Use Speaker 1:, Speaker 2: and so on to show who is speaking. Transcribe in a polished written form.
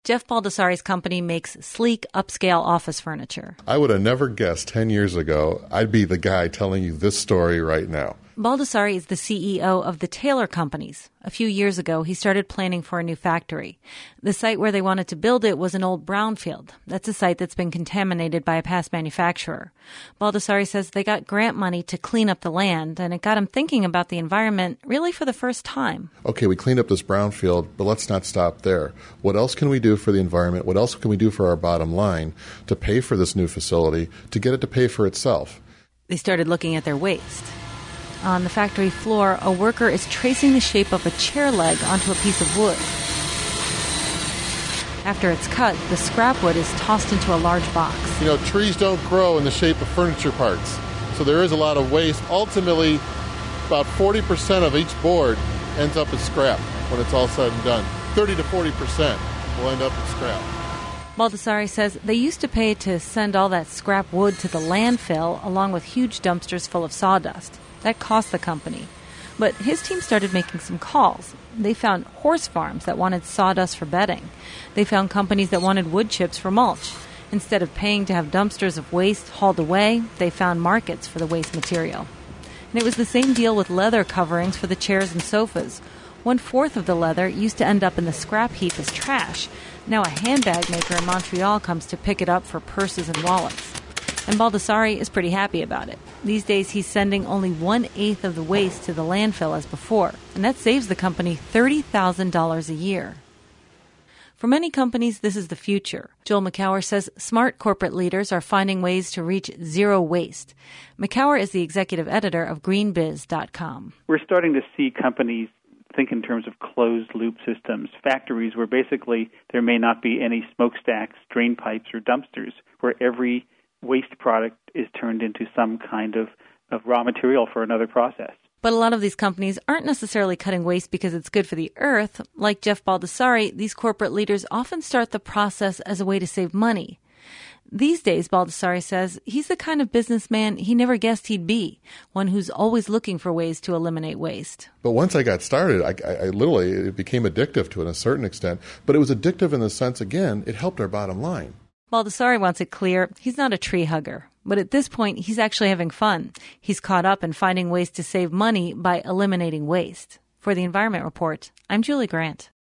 Speaker 1: Jeff Baldessari's company makes sleek, upscale office furniture.
Speaker 2: I would have never guessed 10 years ago I'd be the guy telling you this story right now.
Speaker 1: Baldessari is the CEO of the Taylor Companies. A few years ago, he started planning for a new factory. The site where they wanted to build it was an old brownfield. That's a site that's been contaminated by a past manufacturer. Baldessari says they got grant money to clean up the land, and it got him thinking about the environment really for the first time.
Speaker 2: Okay, we cleaned up this brownfield, but let's not stop there. What else can we do for the environment? What else can we do for our bottom line to pay for this new facility, to get it to pay for itself?
Speaker 1: They started looking at their waste. On the factory floor, a worker is tracing the shape of a chair leg onto a piece of wood. After it's cut, the scrap wood is tossed into a large box.
Speaker 2: You know, trees don't grow in the shape of furniture parts, so there is a lot of waste. Ultimately, about 40% of each board ends up as scrap when it's all said and done. 30 to 40% will end up as scrap.
Speaker 1: Baldessari says they used to pay to send all that scrap wood to the landfill along with huge dumpsters full of sawdust. That cost the company. But his team started making some calls. They found horse farms that wanted sawdust for bedding. They found companies that wanted wood chips for mulch. Instead of paying to have dumpsters of waste hauled away, they found markets for the waste material. And it was the same deal with leather coverings for the chairs and sofas. 1/4 of the leather used to end up in the scrap heap as trash. Now a handbag maker in Montreal comes to pick it up for purses and wallets. And Baldessari is pretty happy about it. These days, he's sending only 1/8 of the waste to the landfill as before, and that saves the company $30,000 a year. For many companies, this is the future. Joel McCower says smart corporate leaders are finding ways to reach zero waste. McCower is the executive editor of greenbiz.com.
Speaker 3: We're starting to see companies think in terms of closed-loop systems, factories where basically there may not be any smokestacks, drain pipes, or dumpsters, where every waste product is turned into some kind of raw material for another process.
Speaker 1: But a lot of these companies aren't necessarily cutting waste because it's good for the earth. Like Jeff Baldessari, these corporate leaders often start the process as a way to save money. These days, Baldessari says, he's the kind of businessman he never guessed he'd be, one who's always looking for ways to eliminate waste.
Speaker 2: But once I got started, I literally, it became addictive to a certain extent. But it was addictive in the sense, again, it helped our bottom line.
Speaker 1: Baldessari wants it clear he's not a tree hugger, but at this point he's actually having fun. He's caught up in finding ways to save money by eliminating waste. For the Environment Report, I'm Julie Grant.